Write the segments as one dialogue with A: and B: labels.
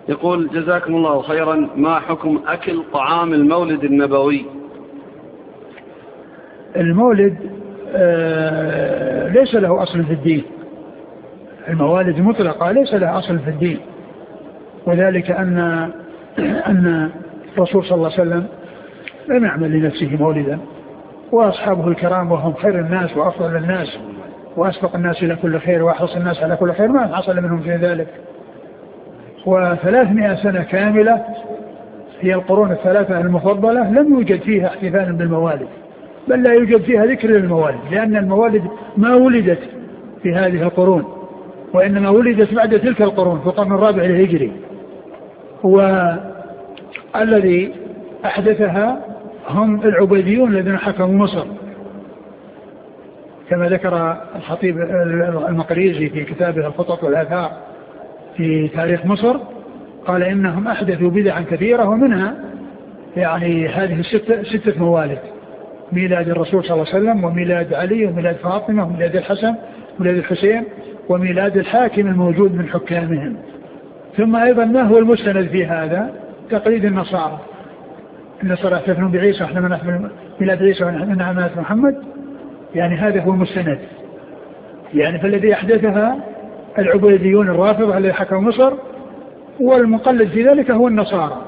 A: يقول جزاكم الله خيرا، ما حكم أكل طعام المولد النبوي؟
B: المولد ليس له أصل في الدين. الموالد المطلقة ليس لها أصل في الدين، وذلك أن الرسول صلى الله عليه وسلم لم يعمل لنفسه مولدا، وأصحابه الكرام وهم خير الناس وأفضل الناس وأسبق الناس إلى كل خير وأحرص الناس على كل خير ما حصل منهم في ذلك. و300 سنة كاملة هي القرون الثلاثة المفضلة لم يوجد فيها احتفال بالموالد، بل لا يوجد فيها ذكر للموالد، لأن الموالد ما ولدت في هذه القرون، وإنما ولدت بعد تلك القرون في القرن الرابع الهجري. والذي أحدثها هم العبيديون الذين حكموا مصر، كما ذكر الخطيب المقريزي في كتابه الخطط والآثار في تاريخ مصر، قال إنهم أحدثوا بدعا كثيرة، ومنها يعني هذه 6 موالد: ميلاد الرسول صلى الله عليه وسلم، وميلاد علي، وميلاد فاطمة، وميلاد الحسن، وميلاد الحسين، وميلاد الحاكم الموجود من حكامهم. ثم أيضا ما هو المستند في هذا؟ تقليد النصارى. النصارى يحتفلون بعيسى ونحن نحتفل ميلاد عيسى ونحن ميلاد محمد، يعني هذا هو المستند. يعني فالذي أحدثها العبيديون الرافضة الذي حكموا مصر، والمقلد في ذلك هو النصارى.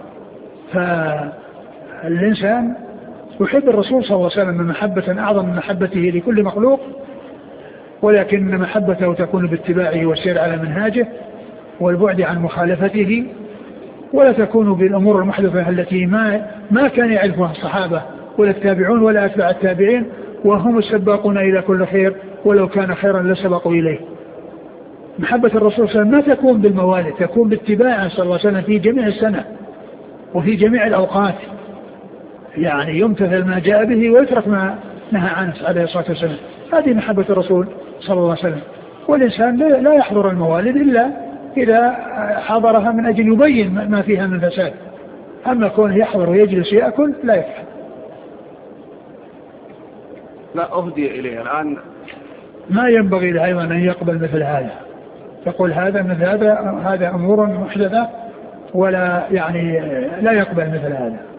B: فالإنسان يحب الرسول صلى الله عليه وسلم محبة أعظم من محبته لكل مخلوق، ولكن محبته تكون باتباعه والسير على منهاجه والبعد عن مخالفته، ولا تكون بالأمور المحدثة التي ما كان يعرفها الصحابة ولا التابعون ولا أتباع التابعين، وهم السباقون إلى كل خير، ولو كان خيرا لسبقوا إليه. محبة الرسول صلى الله عليه وسلم ما تكون بالموالد، تكون باتباعه صلى الله عليه وسلم في جميع السنة وفي جميع الأوقات، يعني يمتثل ما جاء به ويترك ما نهى عنه عليه الصلاة والسلام. هذه محبة الرسول صلى الله عليه وسلم. والإنسان لا يحضر الموالد إلا إذا حضرها من أجل يبين ما فيها من فساد، أما كونه يحضر ويجلس يأكل لا يفعل.
A: لا أهدي إليه الآن،
B: ما ينبغي له أيضا أن يقبل مثل هذا، يقول هذا مثل هذا أمور محدثة، ولا يعني لا يقبل مثل هذا.